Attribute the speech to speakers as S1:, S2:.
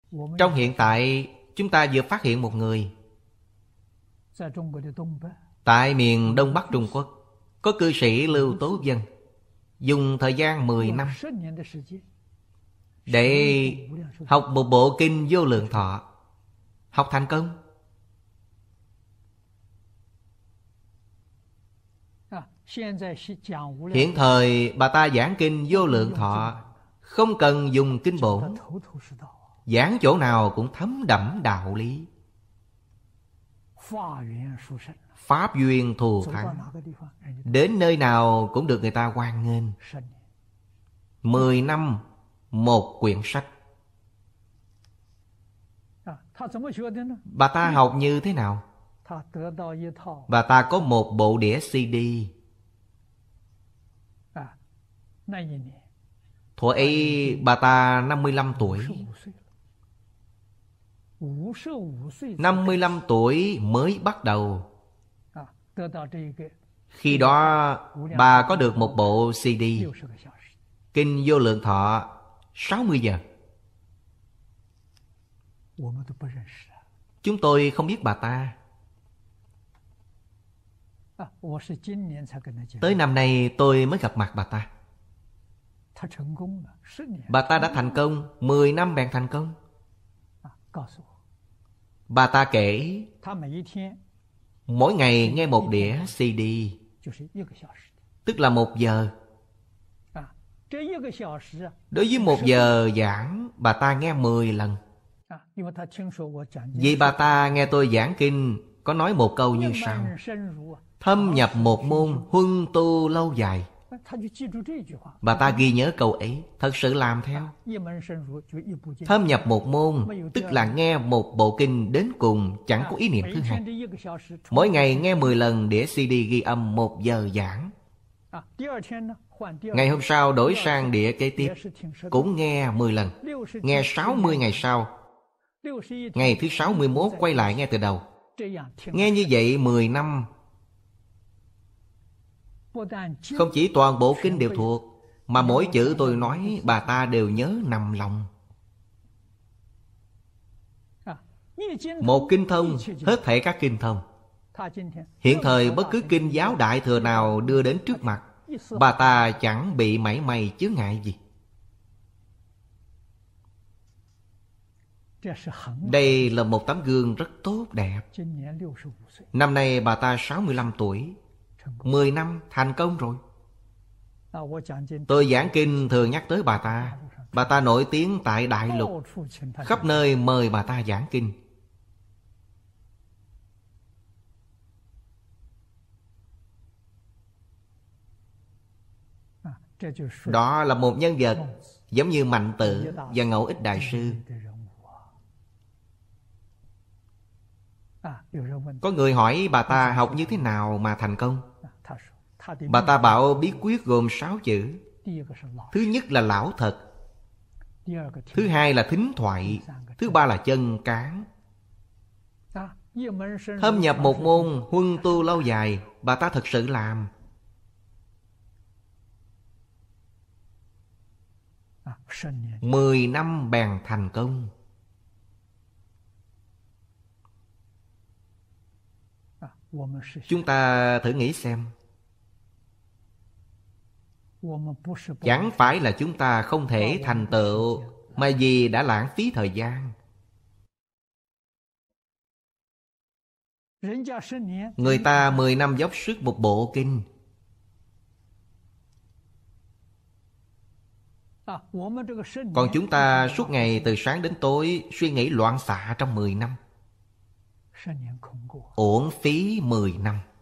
S1: Trong hiện tại, chúng ta vừa phát hiện một người tại miền Đông Bắc Trung Quốc. Có cư sĩ Lưu Tố Vân dùng thời gian 10 năm để học một bộ kinh Vô Lượng Thọ. Học thành công. Hiện thời bà ta giảng kinh Vô Lượng Thọ không cần dùng kinh bổn, giảng chỗ nào cũng thấm đẫm đạo lý. Pháp duyên thù thắng, đến nơi nào cũng được người ta hoan nghênh. 10 năm một quyển sách. Bà ta học như thế nào? Bà ta có một bộ đĩa CD. Thuở ấy bà ta 55 tuổi. 55 tuổi mới bắt đầu. Khi đó bà có được một bộ CD Kinh Vô Lượng Thọ 60 giờ. Chúng tôi không biết bà ta. Tới năm nay tôi mới gặp mặt bà ta. Bà ta đã thành công, 10 năm bèn thành công. Bà ta kể mỗi ngày nghe một đĩa CD, tức là 1 giờ. Đối với 1 giờ giảng, bà ta nghe 10 lần. Vì bà ta nghe tôi giảng kinh có nói một câu như sau: thâm nhập một môn, huân tu lâu dài. Bà ta ghi nhớ câu ấy, thật sự làm theo. Thâm nhập một môn, tức là nghe một bộ kinh đến cùng, chẳng có ý niệm thứ hai. Mỗi ngày nghe 10 lần đĩa CD ghi âm 1 giờ giảng. Ngày hôm sau đổi sang đĩa kế tiếp, cũng nghe 10 lần. Nghe 60 ngày sau, ngày thứ 61 quay lại nghe từ đầu. Nghe như vậy 10 năm. Không chỉ toàn bộ kinh đều thuộc, mà mỗi chữ tôi nói bà ta đều nhớ nằm lòng. Một kinh thông, hết thảy các kinh thông. Hiện thời bất cứ kinh giáo đại thừa nào đưa đến trước mặt, bà ta chẳng bị mảy may chướng ngại gì. Đây là một tấm gương rất tốt đẹp. Năm nay bà ta 65 tuổi, 10 năm thành công rồi. Tôi giảng kinh thường nhắc tới bà ta. Bà ta nổi tiếng tại đại lục, khắp nơi mời bà ta giảng kinh. Đó là một nhân vật giống như Mạnh Tử và Ngẫu Ích Đại Sư. Có người hỏi bà ta học như thế nào mà thành công. Bà ta bảo bí quyết gồm 6 chữ. Thứ nhất là lão thật, thứ hai là thính thoại, thứ ba là chân cán. Thâm nhập một môn, huân tu lâu dài, bà ta thật sự làm. Mười năm bèn thành công. Chúng ta thử nghĩ xem. Chẳng phải là chúng ta không thể thành tựu, mà vì đã lãng phí thời gian. Người ta 10 năm dốc sức một bộ kinh. Còn chúng ta suốt ngày từ sáng đến tối suy nghĩ loạn xạ trong 10 năm. Uổng phí 10 năm.